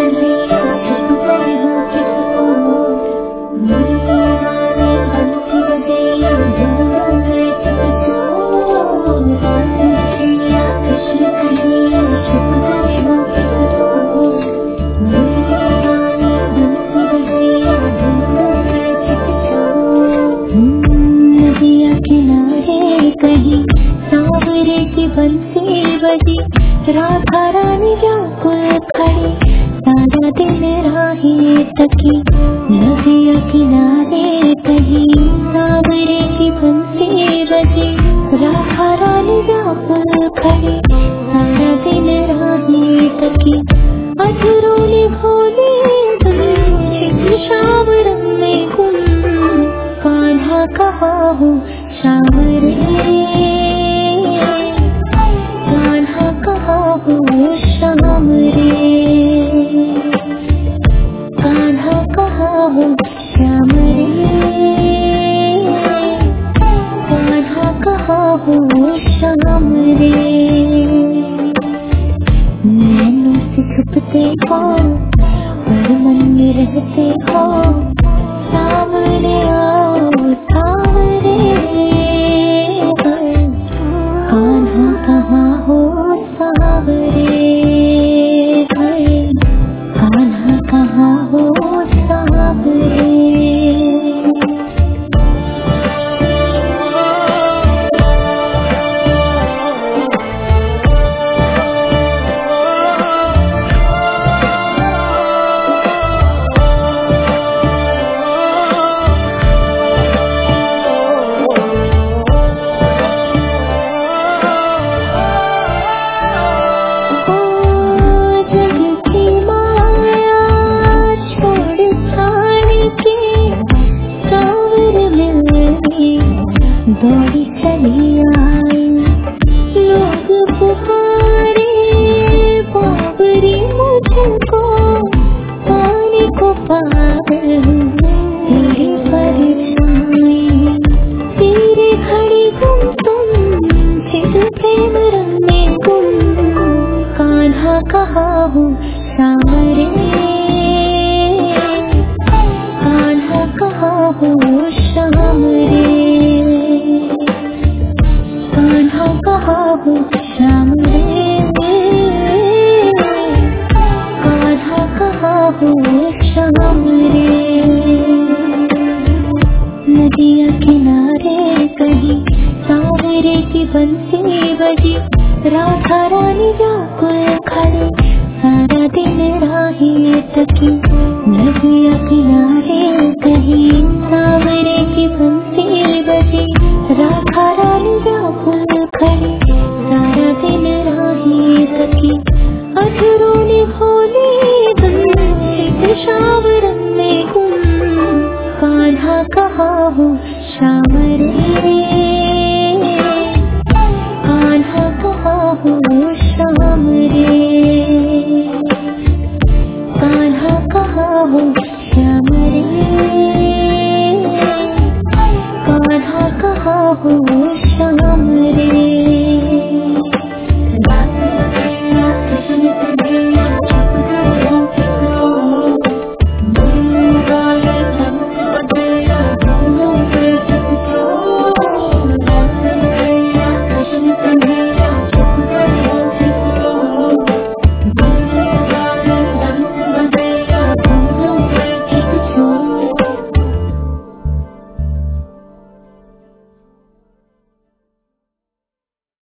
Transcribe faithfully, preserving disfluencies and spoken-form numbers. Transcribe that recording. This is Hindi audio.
बंसी बजी राधा रानी व्याकुल खड़ी, सारा दिन राही तकी नदिया किनारे कहीं। सावरे की बंसी बजी राधा रानी व्याकुल खड़ी, सारा दिन राही तकी। अधरों ने भोले दुल्हन शाम रंग में गुम, कान्हा कहा हूँ श्याम रे, कान्हा कहा हूँ श्याम रे, कान्हा कहा हूँ श्याम रे, कान्हा कहा हूँ श्याम रे। नैनों से छुपते हो और मन में रहते हो, सामने आओ सामने। कान्हा कहाँ हो सावरे, कान्हा कहाँ हो सावरे। दौड़ी चली आई लोग पुकारे, बाबरी मुझको पानी को पागल हूँ तेरी परेशानी। तेरे घड़ी गुम तुम फिर प्रेम रंग में गुम, कान्हा कहा हूँ श्याम रे, कान्हा कहा हूँ श्याम रे, कान्हा कहा हूँ श्याम रे, कान्हा कहा हूँ श्याम रे। नदिया किनारे कहीं सावरे की बंसी बजी, राधा रानी व्याकुल खड़ी, सारा दिन राही तकी। नदिया किनारे कहीं सावरे की बंसी बजी, राधा रानी व्याकुल खड़ी, सारा दिन राही तकी। अधरों ने भोले दुल्हन शाम रंग में गुम, कान्हा कहा हूँ श्याम रे, कान्हा कहा हूँ श्याम रे, कान्हा कहा हूँ